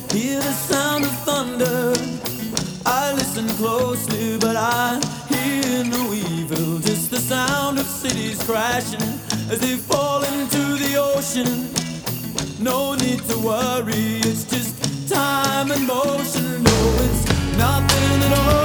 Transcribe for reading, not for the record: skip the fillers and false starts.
Hear the sound of thunder. I listen closely, but I hear no evil. Just the sound of cities crashing as they fall into the ocean. No need to worry, it's just time and motion. No, it's nothing at all.